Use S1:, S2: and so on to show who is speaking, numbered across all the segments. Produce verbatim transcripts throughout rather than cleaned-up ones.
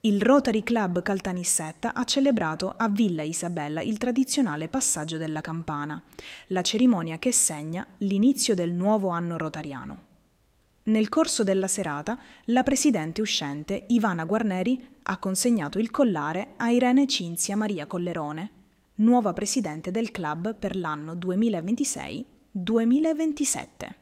S1: Il Rotary Club Caltanissetta ha celebrato a Villa Isabella il tradizionale passaggio della campana, la cerimonia che segna l'inizio del nuovo anno rotariano. Nel corso della serata, la presidente uscente Ivana Guarneri ha consegnato il collare a Irene Cinzia Maria Collerone, nuova presidente del club per l'anno duemilaventisei duemilaventisette.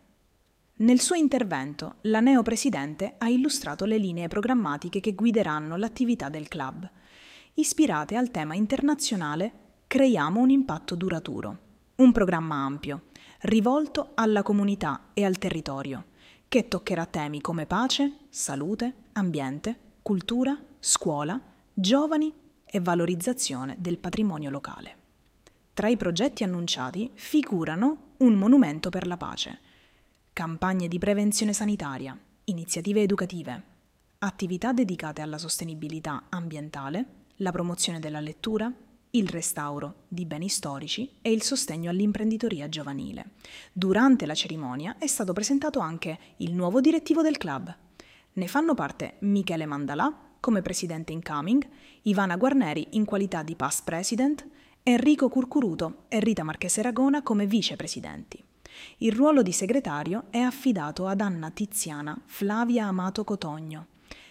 S1: Nel suo intervento, la neopresidente ha illustrato le linee programmatiche che guideranno l'attività del club, ispirate al tema internazionale Creiamo un impatto duraturo, un programma ampio, rivolto alla comunità e al territorio, che toccherà temi come pace, salute, ambiente, cultura, scuola, giovani e valorizzazione del patrimonio locale. Tra i progetti annunciati figurano un monumento per la pace, campagne di prevenzione sanitaria, iniziative educative, attività dedicate alla sostenibilità ambientale, la promozione della lettura, il restauro di beni storici e il sostegno all'imprenditoria giovanile. Durante la cerimonia è stato presentato anche il nuovo direttivo del club. Ne fanno parte Michele Mandalà come presidente incoming, Ivana Guarneri in qualità di past president, Enrico Curcuruto e Rita Marchese Ragona come vicepresidenti. Il ruolo di segretario è affidato ad Anna Tiziana Flavia Amato Cotogno,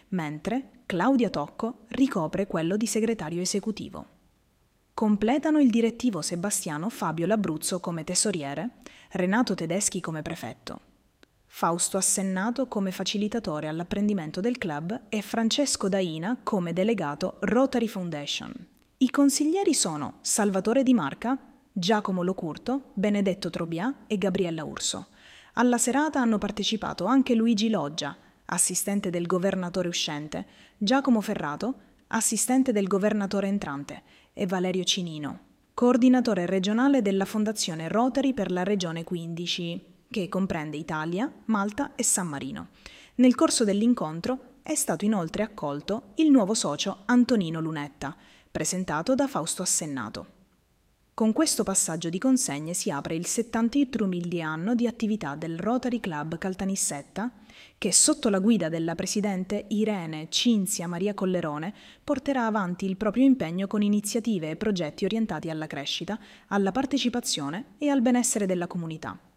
S1: mentre Claudia Tocco ricopre quello di segretario esecutivo. Completano il direttivo Sebastiano Fabio Labruzzo come tesoriere, Renato Tedeschi come prefetto, Fausto Assennato come facilitatore all'apprendimento del club e Francesco Daina come delegato Rotary Foundation. I consiglieri sono Salvatore Di Marca, Giacomo Locurto, Benedetto Trobià e Gabriella Urso. Alla serata hanno partecipato anche Luigi Loggia, assistente del governatore uscente, Giacomo Ferrato, assistente del governatore entrante, e Valerio Cinino, coordinatore regionale della Fondazione Rotary per la Regione quindici, che comprende Italia, Malta e San Marino. Nel corso dell'incontro è stato inoltre accolto il nuovo socio Antonino Lunetta, presentato da Fausto Assennato. Con questo passaggio di consegne si apre il settantesimo anno di attività del Rotary Club Caltanissetta, che sotto la guida della presidente Irene Cinzia Maria Collerone porterà avanti il proprio impegno con iniziative e progetti orientati alla crescita, alla partecipazione e al benessere della comunità.